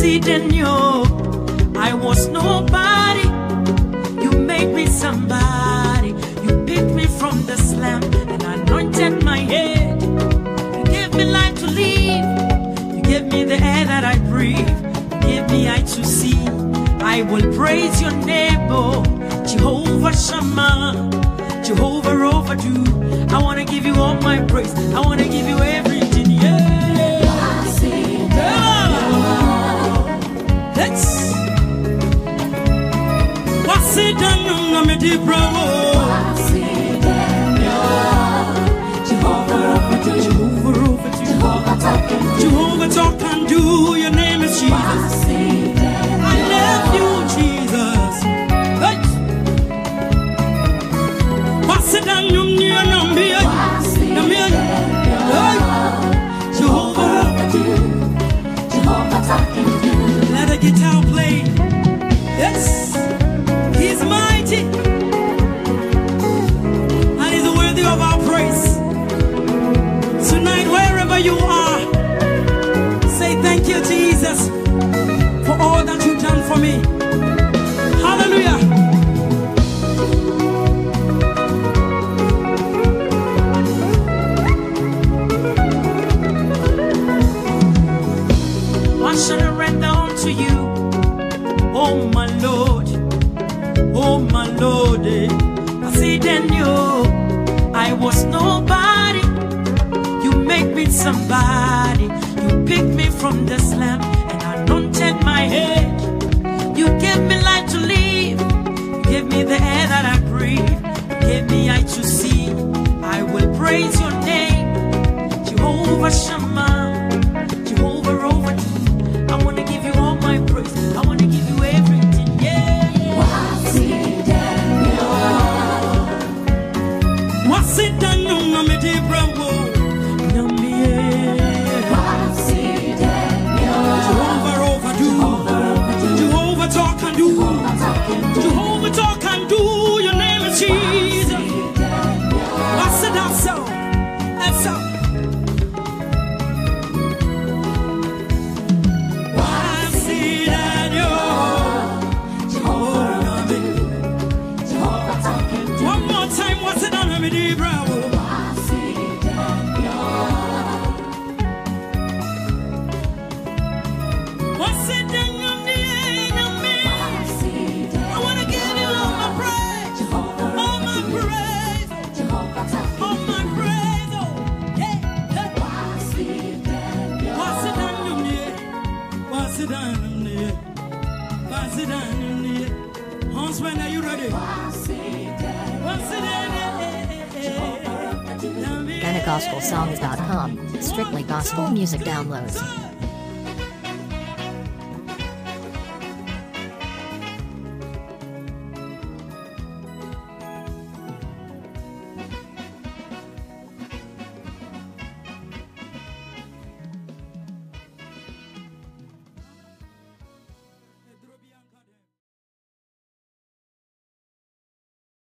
in you. I was nobody. You made me somebody. You picked me from the slum and anointed my head. You gave me life to live. You gave me the air that I breathe. You gave me eye to see. I will praise your name, oh Jehovah Shammah, Jehovah Overdue. I want to give you all my praise. I want to give you everything, yeah. Let's what's it done on me deep Jehovah talk and do. Your name is Jesus. I love you, Jesus. What's it done on me? Let the guitar play. Yes, he's mighty and he's worthy of our praise. Tonight, wherever you are, say thank you, Jesus, for all that you've done for me. Hallelujah. I surrender unto you, oh my Lord, oh my Lord. I said in you, I was nobody. You make me somebody. You picked me from the slum and anointed my head. You gave me life to live. You gave me the air that I breathe. You gave me eye to see. I will praise your name, Jehovah Shammah, Jehovah Overdue. I want to give you all my praise. I want to give you everything, yeah. What's it done on me deep bravo? Jehovah Overdue. Jehovah talk and do. Jehovah talk and do. Your name is Jesus. What's it done so? That's so. When are you ready? GhanaGospelSongs.com. Strictly gospel music downloads.